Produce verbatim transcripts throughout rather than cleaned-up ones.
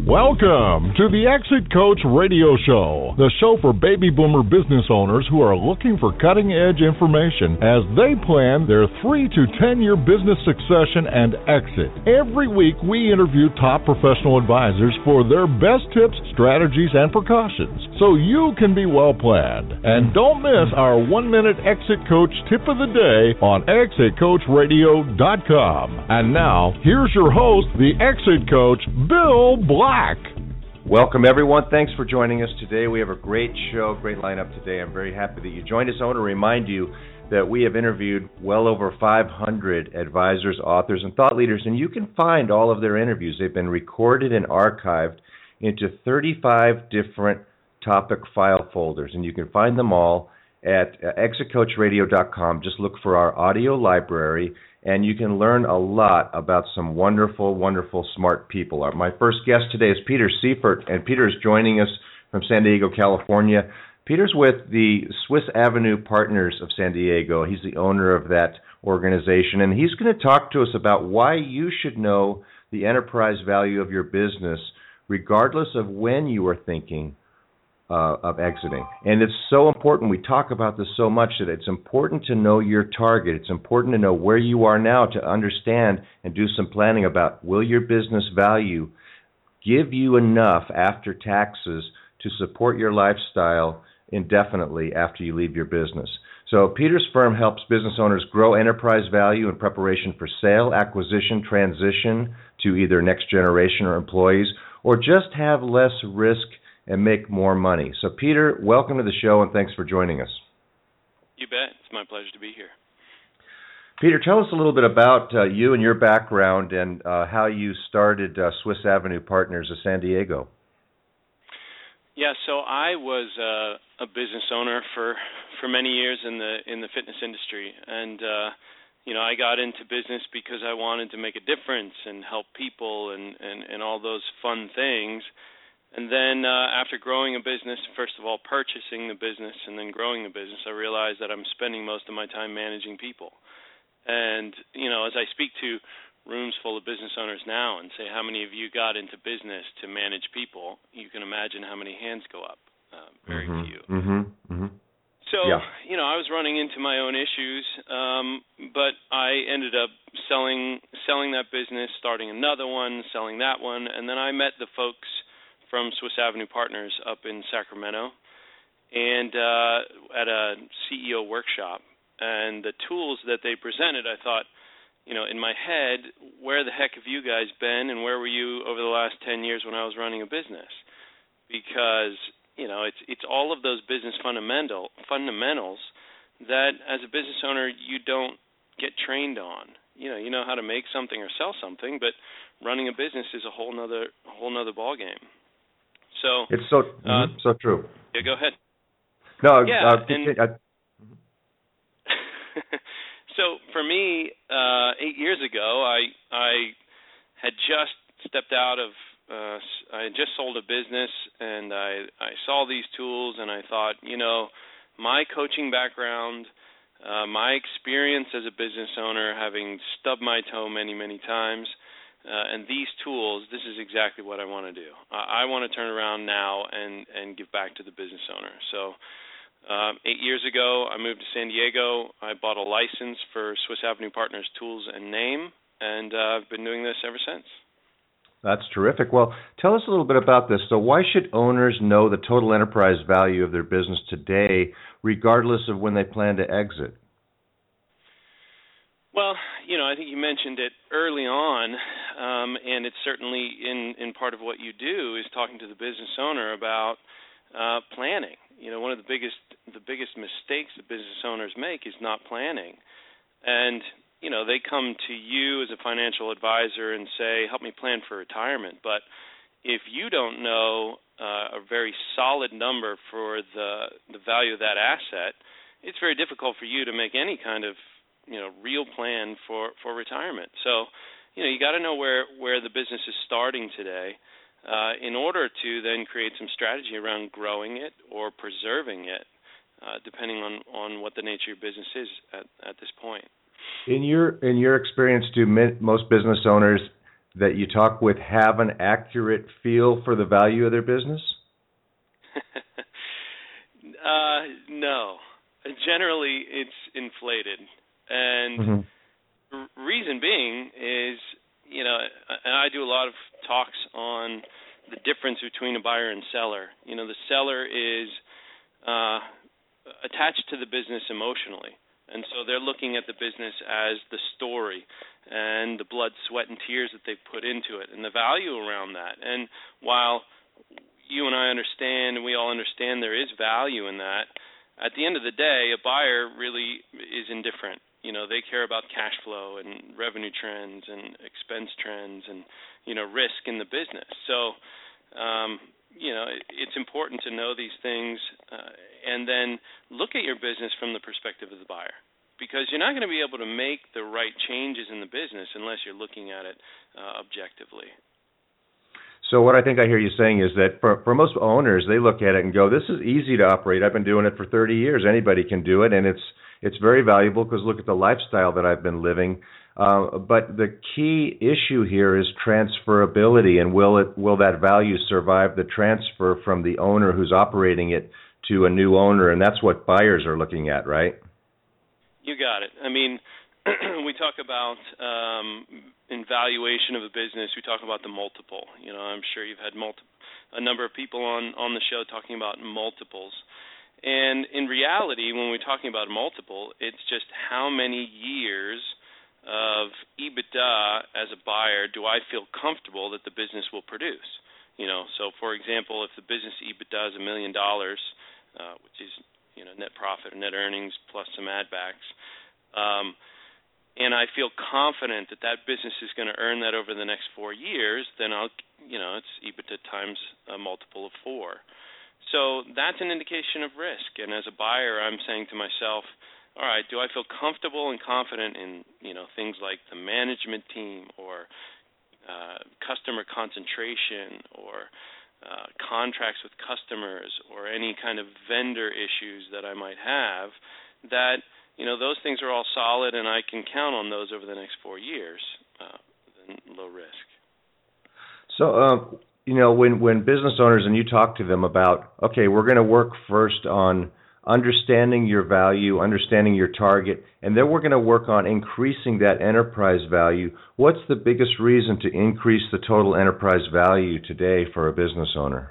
Welcome to the Exit Coach Radio Show, the show for baby boomer business owners who are looking for cutting-edge information as they plan their three to ten-year business succession and exit. Every week, we interview top professional advisors for their best tips, strategies, and precautions, so you can be well-planned. And don't miss our one-minute Exit Coach tip of the day on exit coach radio dot com. And now, here's your host, the Exit Coach, Bill Black. Welcome, everyone. Thanks for joining us today. We have a great show, great lineup today. I'm very happy that you joined us. I want to remind you that we have interviewed well over five hundred advisors, authors, and thought leaders, and you can find all of their interviews. They've been recorded and archived into thirty-five different topic file folders, and you can find them all at exit coach radio dot com. Just look for our audio library, and you can learn a lot about some wonderful, wonderful, smart people. My first guest today is Peter Seifert, and Peter is joining us from San Diego, California. Peter's with the Swiss Avenue Partners of San Diego. He's the owner of that organization, and he's going to talk to us about why you should know the enterprise value of your business, regardless of when you are thinking Uh, of exiting. And it's so important. We talk about this so much that it's important to know your target. It's important to know where you are now to understand and do some planning about, will your business value give you enough after taxes to support your lifestyle indefinitely after you leave your business. So Peter's firm helps business owners grow enterprise value in preparation for sale, acquisition, transition to either next generation or employees, or just have less risk and make more money. So, Peter, welcome to the show, and thanks for joining us. You bet. It's my pleasure to be here. Peter, tell us a little bit about uh, you and your background and uh, how you started uh, Swiss Avenue Partners of San Diego. Yeah, so I was uh, a business owner for, for many years in the in the fitness industry, and uh, you know I got into business because I wanted to make a difference and help people and, and, and all those fun things. And then uh, after growing a business, first of all, purchasing the business and then growing the business, I realized that I'm spending most of my time managing people. And, you know, as I speak to rooms full of business owners now and say, how many of you got into business to manage people, you can imagine how many hands go up. Uh, very mm-hmm. few. Mm-hmm. Mm-hmm. So, yeah. you know, I was running into my own issues, um, but I ended up selling selling that business, starting another one, selling that one, and then I met the folks from Swiss Avenue Partners up in Sacramento, and uh, at a C E O workshop. And the tools that they presented, I thought, you know, in my head, where the heck have you guys been, and where were you over the last ten years when I was running a business? Because, you know, it's it's all of those business fundamental fundamentals that, as a business owner, you don't get trained on. You know, you know how to make something or sell something, but running a business is a whole nother whole nother ballgame. So it's so uh, so true. Yeah, go ahead. No, yeah. Uh, and, I, so for me, uh, eight years ago, I I had just stepped out of. Uh, I had just sold a business, and I I saw these tools, and I thought, you know, my coaching background, uh, my experience as a business owner, having stubbed my toe many many times. Uh, and these tools, this is exactly what I want to do. Uh, I want to turn around now and, and give back to the business owner. So uh, eight years ago, I moved to San Diego. I bought a license for Swiss Avenue Partners Tools and Name, and uh, I've been doing this ever since. That's terrific. Well, tell us a little bit about this. So why should owners know the total enterprise value of their business today, regardless of when they plan to exit? Well, you know, I think you mentioned it early on, um, and it's certainly in, in part of what you do is talking to the business owner about uh, planning. You know, one of the biggest the biggest mistakes that business owners make is not planning. And, you know, they come to you as a financial advisor and say, help me plan for retirement. But if you don't know uh, a very solid number for the, the value of that asset, it's very difficult for you to make any kind of you know, real plan for, for retirement. So, you know, you got to know where, where the business is starting today uh, in order to then create some strategy around growing it or preserving it, uh, depending on, on what the nature of your business is at, at this point. In your in your experience, do most business owners that you talk with have an accurate feel for the value of their business? uh, no. Generally, it's inflated. And mm-hmm. r- reason being is, you know, and I do a lot of talks on the difference between a buyer and seller. You know, the seller is uh, attached to the business emotionally. And so they're looking at the business as the story and the blood, sweat, and tears that they've put into it and the value around that. And while you and I understand and we all understand there is value in that, at the end of the day, a buyer really is indifferent. You know, they care about cash flow and revenue trends and expense trends and, you know, risk in the business. So, um, you know, it, it's important to know these things uh, and then look at your business from the perspective of the buyer, because you're not going to be able to make the right changes in the business unless you're looking at it uh, objectively. So what I think I hear you saying is that for, for most owners, they look at it and go, this is easy to operate. I've been doing it for thirty years. Anybody can do it, and it's it's very valuable because look at the lifestyle that I've been living. Uh, but the key issue here is transferability, and will it will that value survive the transfer from the owner who's operating it to a new owner? And that's what buyers are looking at, right? You got it. I mean, we talk about um, in valuation of a business, we talk about the multiple. You know, I'm sure you've had multi- a number of people on, on the show talking about multiples. And in reality, when we're talking about multiple, it's just how many years of EBITDA as a buyer do I feel comfortable that the business will produce. You know, so for example, if the business EBITDA is a million dollars, uh, which is, you know, net profit or net earnings plus some add backs, um, and I feel confident that that business is going to earn that over the next four years, then I'll, you know, it's EBITDA times a multiple of four. So that's an indication of risk. And as a buyer, I'm saying to myself, all right, do I feel comfortable and confident in, you know, things like the management team or uh, customer concentration or uh, contracts with customers or any kind of vendor issues that I might have, that, you know, those things are all solid and I can count on those over the next four years, uh, and low risk. So, uh, you know, when, when business owners, and you talk to them about, okay, we're going to work first on understanding your value, understanding your target, and then we're going to work on increasing that enterprise value. What's the biggest reason to increase the total enterprise value today for a business owner?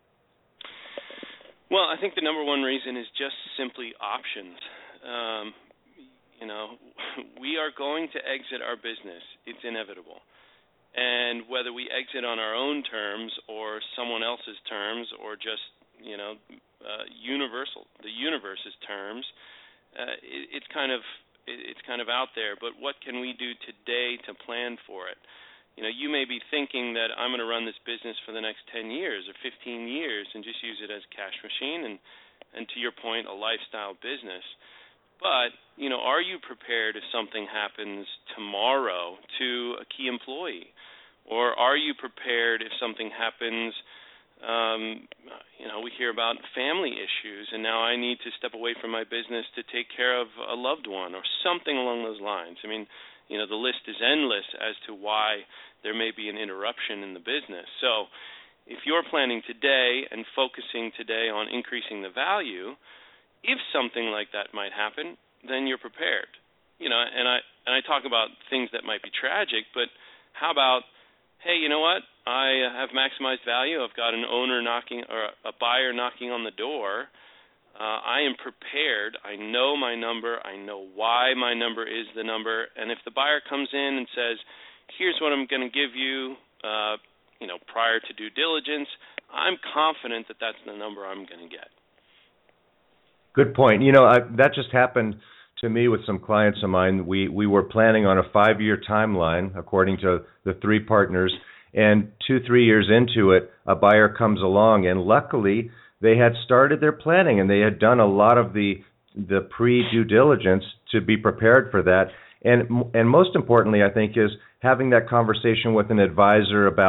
Well, I think the number one reason is just simply options. Um, you know, we are going to exit our business. It's inevitable. And whether we exit on our own terms or someone else's terms or just, you know, uh, universal, the universe's terms, uh, it, it's kind of it, it's kind of out there. But what can we do today to plan for it? You know, you may be thinking that I'm going to run this business for the next ten years or fifteen years and just use it as a cash machine and, and to your point, a lifestyle business. But, you know, are you prepared if something happens tomorrow to a key employee? Or are you prepared if something happens, um, you know, we hear about family issues, and now I need to step away from my business to take care of a loved one or something along those lines. I mean, you know, the list is endless as to why there may be an interruption in the business. So if you're planning today and focusing today on increasing the value, if something like that might happen, then you're prepared. You know, and I and I talk about things that might be tragic, but how about, hey, you know what? I have maximized value. I've got an owner knocking or a buyer knocking on the door. Uh, I am prepared. I know my number. I know why my number is the number. And if the buyer comes in and says, here's what I'm going to give you, uh, you know, prior to due diligence, I'm confident that that's the number I'm going to get. Good point. You know, I, that just happened to me with some clients of mine. We we were planning on a five-year timeline, according to the three partners, and two, three years into it, a buyer comes along, and luckily they had started their planning and they had done a lot of the the pre-due diligence to be prepared for that. And and most importantly, I think, is having that conversation with an advisor about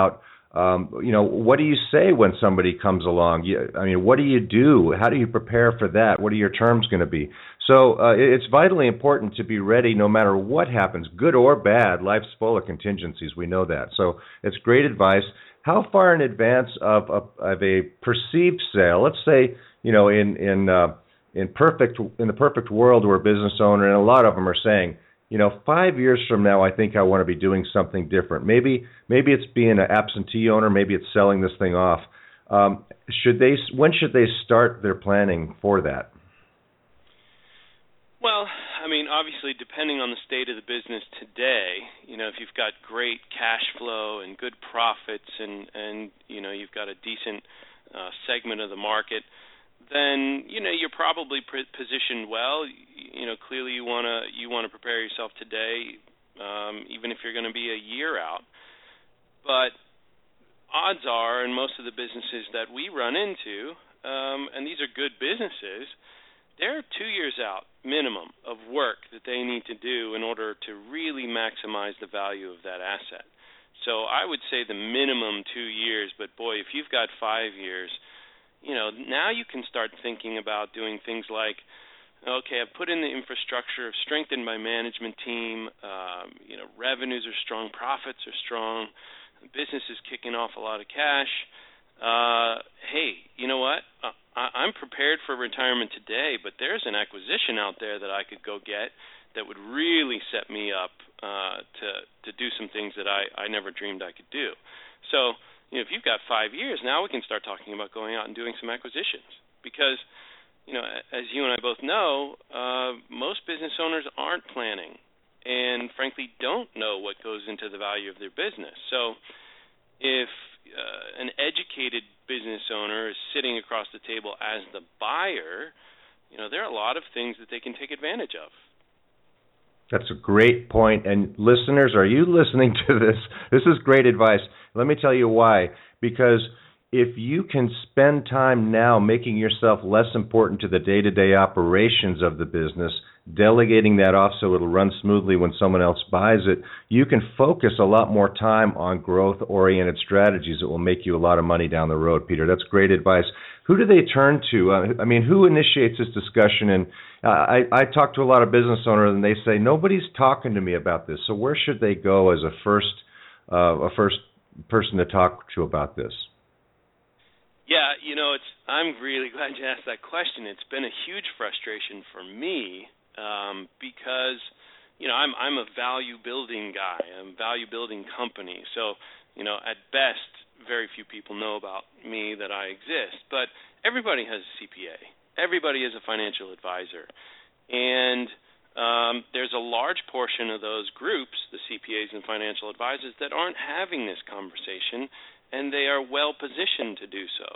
Um, you know, what do you say when somebody comes along? You, I mean, what do you do? How do you prepare for that? What are your terms going to be? So uh, it's vitally important to be ready no matter what happens, good or bad. Life's full of contingencies. We know that. So it's great advice. How far in advance of a, of a perceived sale? Let's say, you know, in in uh, in perfect in the perfect world, we're a business owner, and a lot of them are saying, you know, five years from now, I think I want to be doing something different. Maybe maybe it's being an absentee owner. Maybe it's selling this thing off. Um, should they? When should they start their planning for that? Well, I mean, obviously, depending on the state of the business today, you know, if you've got great cash flow and good profits, and and you know, you've got a decent uh, segment of the market, then you know you're probably pre- positioned well. You know, clearly you wanna you wanna prepare yourself today, um, even if you're going to be a year out. But odds are, in most of the businesses that we run into, um, and these are good businesses, they're two years out minimum of work that they need to do in order to really maximize the value of that asset. So I would say the minimum two years. But boy, if you've got five years. You know, now you can start thinking about doing things like, okay, I've put in the infrastructure, I've strengthened my management team, um, you know, revenues are strong, profits are strong, the business is kicking off a lot of cash. Uh, hey, you know what? Uh, I, I'm prepared for retirement today, but there's an acquisition out there that I could go get that would really set me up uh, to, to do some things that I, I never dreamed I could do. So, you know, if you've got five years, now we can start talking about going out and doing some acquisitions. Because, you know, as you and I both know, uh, most business owners aren't planning and, frankly, don't know what goes into the value of their business. So if uh, an educated business owner is sitting across the table as the buyer, you know, there are a lot of things that they can take advantage of. That's a great point. And listeners, are you listening to this? This is great advice. Let me tell you why. Because if you can spend time now making yourself less important to the day-to-day operations of the business, delegating that off so it'll run smoothly when someone else buys it, you can focus a lot more time on growth-oriented strategies that will make you a lot of money down the road, Peter. That's great advice. Who do they turn to? Uh, I mean, who initiates this discussion? And uh, I, I talk to a lot of business owners, and they say, nobody's talking to me about this. So where should they go as a first uh, a first person to talk to about this? Yeah, you know, it's. I'm really glad you asked that question. It's been a huge frustration for me um, because, you know, I'm I'm a value building guy. I'm a value building company. So, you know, at best, very few people know about me that I exist. But everybody has a C P A. Everybody is a financial advisor, and um, there's a large portion of those groups, the C P As and financial advisors, that aren't having this conversation. And they are well positioned to do so.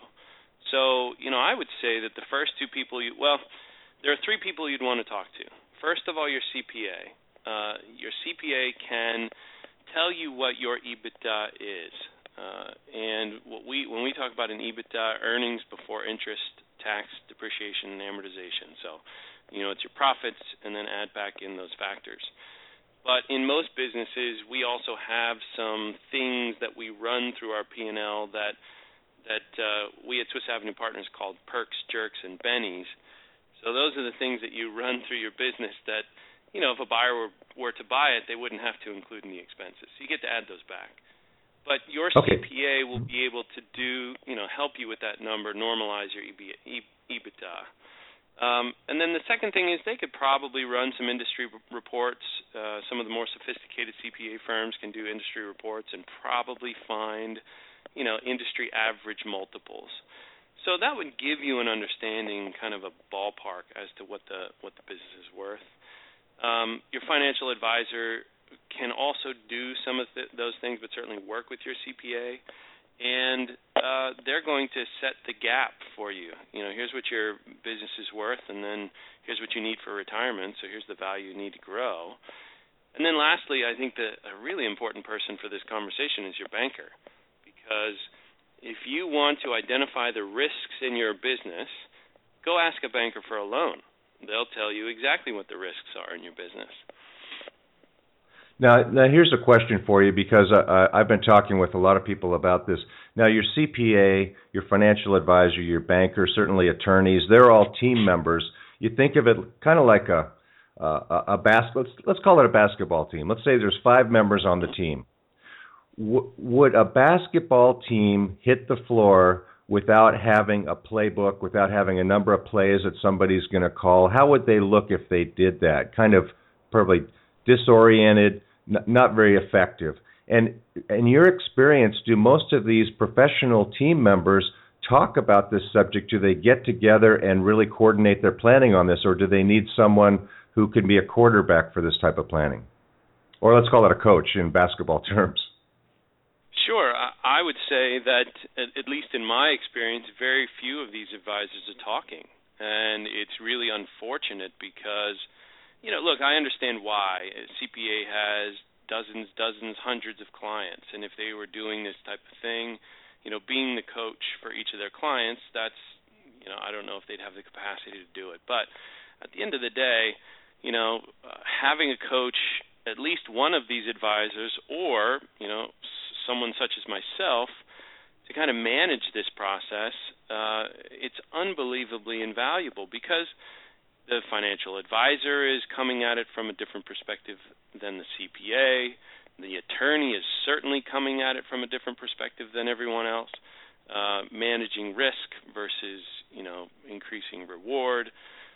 So, you know, I would say that the first two people, you, well, there are three people you'd want to talk to. First of all, your C P A. Uh, your C P A can tell you what your EBITDA is. Uh, and what we when we talk about an EBITDA, earnings before interest, tax, depreciation, and amortization. So, you know, it's your profits and then add back in those factors. But in most businesses, we also have some things that we run through our P and L that that uh, we at Swiss Avenue Partners called perks, jerks, and bennies. So those are the things that you run through your business that, you know, if a buyer were, were to buy it, they wouldn't have to include in the expenses. So you get to add those back. But your okay. C P A will be able to do, you know, help you with that number, normalize your EBITDA. Um, and then the second thing is they could probably run some industry r- reports. Uh, some of the more sophisticated C P A firms can do industry reports and probably find, you know, industry average multiples. So that would give you an understanding, kind of a ballpark as to what the what the business is worth. Um, your financial advisor can also do some of th- those things, but certainly work with your C P A. And uh, they're going to set the gap for you. You know, here's what your business is worth, and then here's what you need for retirement, so here's the value you need to grow. And then lastly, I think that a really important person for this conversation is your banker, because if you want to identify the risks in your business, go ask a banker for a loan. They'll tell you exactly what the risks are in your business. Now, now here's a question for you, because uh, I've been talking with a lot of people about this. Now, your C P A, your financial advisor, your banker, certainly attorneys, they're all team members. You think of it kind of like a uh, a bas- let's, let's call it a basketball team. Let's say there's five members on the team. W- would a basketball team hit the floor without having a playbook, without having a number of plays that somebody's going to call? How would they look if they did that? Kind of probably disoriented, not very effective. And in your experience, do most of these professional team members talk about this subject? Do they get together and really coordinate their planning on this, or do they need someone who can be a quarterback for this type of planning? Or let's call it a coach in basketball terms. Sure. I would say that, at least in my experience, very few of these advisors are talking. And it's really unfortunate because, you know, look, I understand why. C P A has dozens, dozens, hundreds of clients. And if they were doing this type of thing, you know, being the coach for each of their clients, that's, you know, I don't know if they'd have the capacity to do it. But at the end of the day, you know, uh, having a coach, at least one of these advisors, or, you know, someone such as myself, to kind of manage this process, uh, it's unbelievably invaluable, because the financial advisor is coming at it from a different perspective than the C P A. The attorney is certainly coming at it from a different perspective than everyone else, uh, managing risk versus, you know, increasing reward.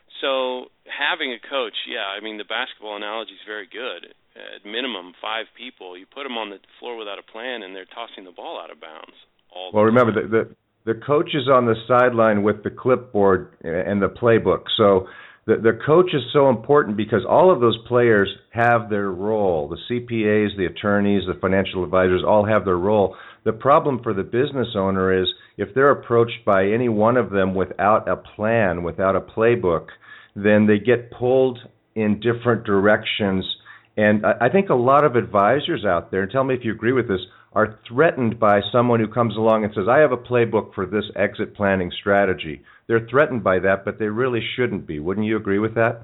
So having a coach, yeah, I mean, the basketball analogy is very good. At minimum, five people. You put them on the floor without a plan, and they're tossing the ball out of bounds all the Well, remember, time. the, the, the coach is on the sideline with the clipboard and the playbook. So the, the coach is so important because all of those players have their role. The C P As, the attorneys, the financial advisors all have their role. The problem for the business owner is if they're approached by any one of them without a plan, without a playbook, then they get pulled in different directions. And I think a lot of advisors out there, and tell me if you agree with this, are threatened by someone who comes along and says, I have a playbook for this exit planning strategy. They're threatened by that, but they really shouldn't be. Wouldn't you agree with that?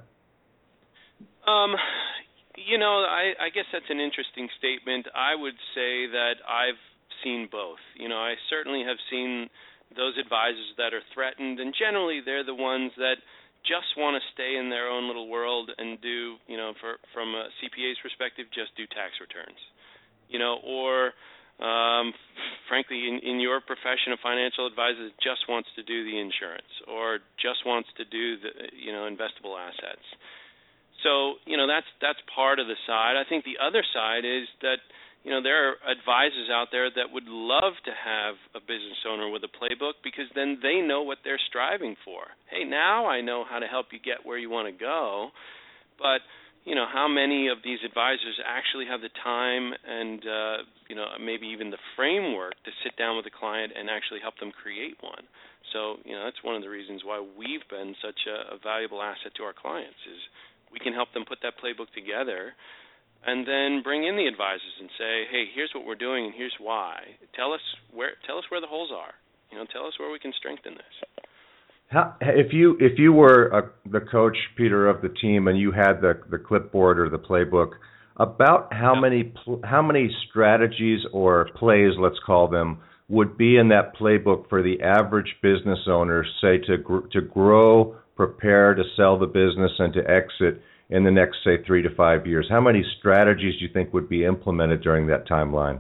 Um, you know, I, I guess that's an interesting statement. I would say that I've seen both. You know, I certainly have seen those advisors that are threatened, and generally they're the ones that just want to stay in their own little world and do, you know, for, from a C P A's perspective, just do tax returns, you know, or um, frankly, in, in your profession, a financial advisor just wants to do the insurance or just wants to do the, you know, investable assets. So, you know, that's that's part of the side. I think the other side is that, you know, there are advisors out there that would love to have a business owner with a playbook because then they know what they're striving for. Hey, now I know how to help you get where you want to go. But, you know, how many of these advisors actually have the time and, uh, you know, maybe even the framework to sit down with a client and actually help them create one? So, you know, that's one of the reasons why we've been such a, a valuable asset to our clients is we can help them put that playbook together and then bring in the advisors and say, hey, here's what we're doing and here's why. Tell us where tell us where the holes are. You know, tell us where we can strengthen this. How, if you if you were a, the coach, Peter, of the team, and you had the, the clipboard or the playbook, about how yep. many how many strategies or plays, let's call them, would be in that playbook for the average business owner, say to gr- to grow, prepare to sell the business, and to exit in the next, say, three to five years? How many strategies do you think would be implemented during that timeline?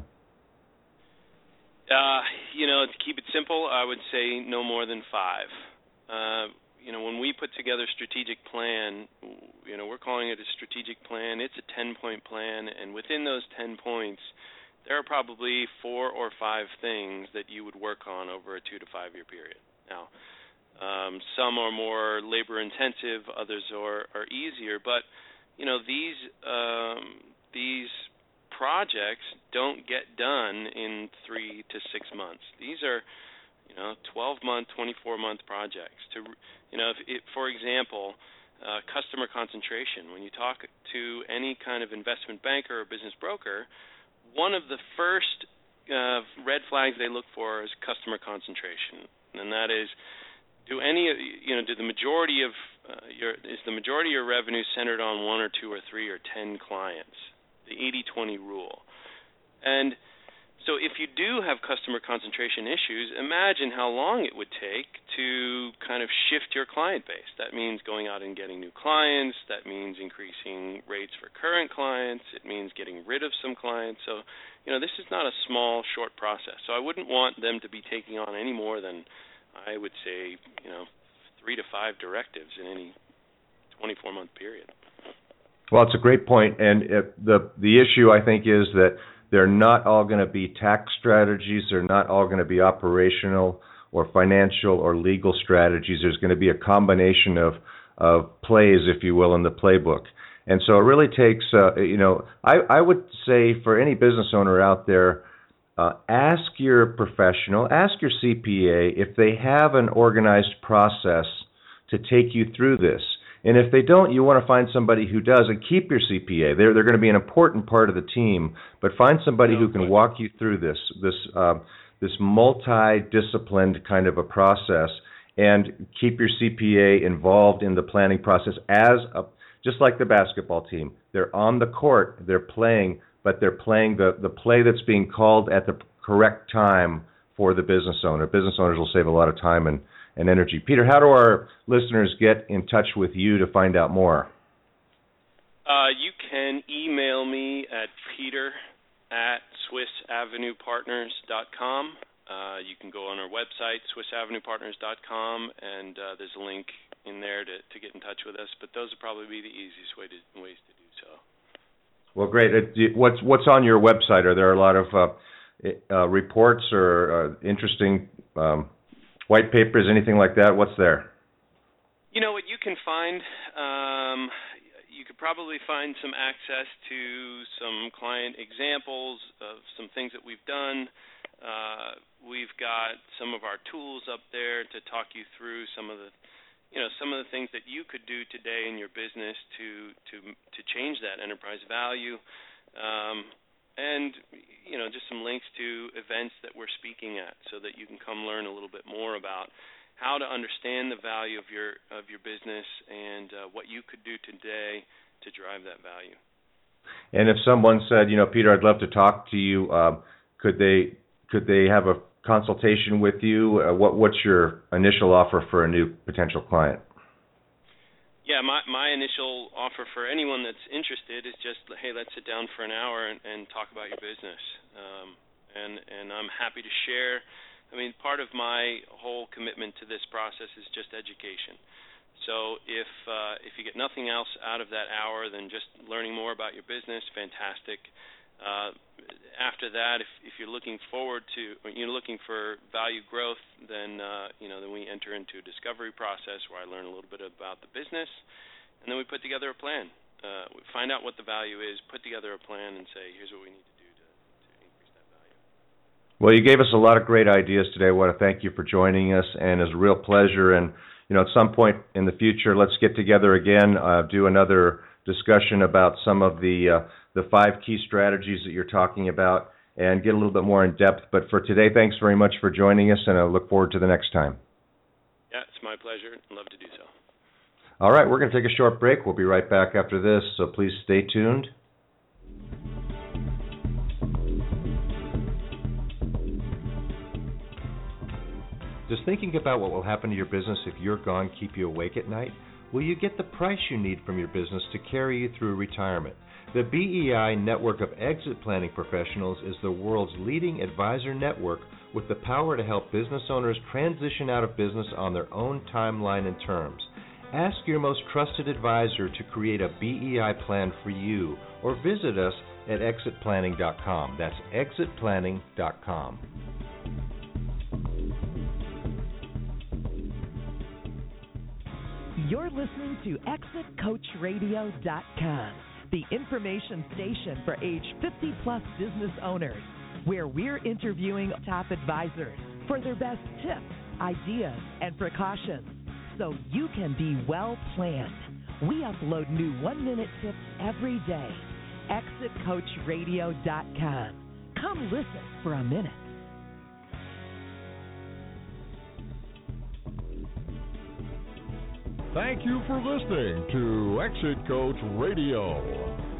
Uh, you know, to keep it simple, I would say no more than five. Uh, you know, when we put together a strategic plan, you know, we're calling it a strategic plan. It's a ten-point plan, and within those ten points, there are probably four or five things that you would work on over a two to five-year period. Now, Um, some are more labor-intensive, others are, are easier. But you know, these um, these projects don't get done in three to six months. These are, you know, twelve-month, twenty-four-month projects. To you know, if it, for example, uh, customer concentration. When you talk to any kind of investment banker or business broker, one of the first uh, red flags they look for is customer concentration, and that is, Do any, you know, do the majority of uh, your is the majority of your revenue centered on one or two or three or ten clients? the eighty twenty rule. And so if you do have customer concentration issues, imagine how long it would take to kind of shift your client base. That means going out and getting new clients. That means increasing rates for current clients. It means getting rid of some clients. So, you know, this is not a small, short process. So I wouldn't want them to be taking on any more than, I would say, you know, three to five directives in any twenty-four month period. Well, it's a great point. And it, the the issue, I think, is that they're not all going to be tax strategies. They're not all going to be operational or financial or legal strategies. There's going to be a combination of, of plays, if you will, in the playbook. And so it really takes, uh, you know, I, I would say for any business owner out there, uh, ask your professional, ask your C P A if they have an organized process to take you through this. And if they don't, you want to find somebody who does, and keep your C P A. They're they're going to be an important part of the team, but find somebody who can walk you through this this uh, this multi-disciplined kind of a process, and keep your C P A involved in the planning process as a, just like the basketball team. They're on the court, they're playing, but they're playing the the play that's being called at the correct time for the business owner. Business owners will save a lot of time and and energy. Peter, how do our listeners get in touch with you to find out more? Uh, you can email me at peter at swiss avenue partners dot com. Uh, you can go on our website, swiss avenue partners dot com, and uh, there's a link in there to, to get in touch with us. But those would probably be the easiest way to, ways to do so. Well, great. Uh, what's, what's on your website? Are there a lot of uh, uh, reports or uh, interesting um white papers, anything like that? What's there? You know what you can find? Um, you could probably find some access to some client examples of some things that we've done. Uh, we've got some of our tools up there to talk you through some of the, you know, some of the things that you could do today in your business to to to change that enterprise value. Um, And, you know, just some links to events that we're speaking at so that you can come learn a little bit more about how to understand the value of your of your business and uh, what you could do today to drive that value. And if someone said, you know, Peter, I'd love to talk to you, uh, could they could they have a consultation with you? Uh, what what's your initial offer for a new potential client? Yeah, my my initial offer for anyone that's interested is just, hey, let's sit down for an hour and, and talk about your business. Um, and and I'm happy to share. I mean, part of my whole commitment to this process is just education. So if uh, if you get nothing else out of that hour than just learning more about your business, fantastic. Uh, after that, if, if you're looking forward to, or you're looking for value growth, then uh, you know, then we enter into a discovery process where I learn a little bit about the business, and then we put together a plan. Uh, we find out what the value is, put together a plan, and say, here's what we need to do to, to increase that value. Well, you gave us a lot of great ideas today. I want to thank you for joining us, and it's a real pleasure. And you know, at some point in the future, let's get together again, uh, do another discussion about some of the uh, the five key strategies that you're talking about, and get a little bit more in depth. But for today, thanks very much for joining us, and I look forward to the next time. Yeah, it's my pleasure. I'd love to do so. All right, we're going to take a short break. We'll be right back after this, so please stay tuned. Does thinking about what will happen to your business if you're gone keep you awake at night? Will you get the price you need from your business to carry you through retirement? The B E I Network of Exit Planning Professionals is the world's leading advisor network with the power to help business owners transition out of business on their own timeline and terms. Ask your most trusted advisor to create a B E I plan for you, or visit us at exit planning dot com. That's exit planning dot com. You're listening to exit coach radio dot com, the information station for age fifty plus business owners, where we're interviewing top advisors for their best tips, ideas, and precautions, so you can be well planned. We upload new one-minute tips every day. exit coach radio dot com. Come listen for a minute. Thank you for listening to Exit Coach Radio.